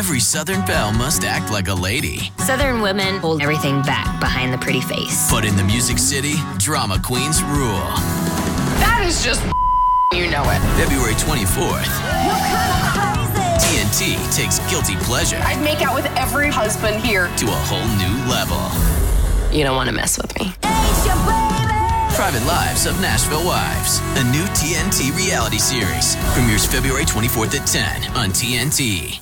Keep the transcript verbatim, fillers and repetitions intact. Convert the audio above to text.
every Southern belle must act like a lady. Southern women hold everything back behind the pretty face. But in the Music City, drama queens rule. That is just you know it. February twenty-fourth. T N T takes guilty pleasure. I'd make out with every husband here. To a whole new level. You don't want to mess with me. Private Lives of Nashville Wives, a new T N T reality series. Premieres February twenty-fourth at ten on T N T.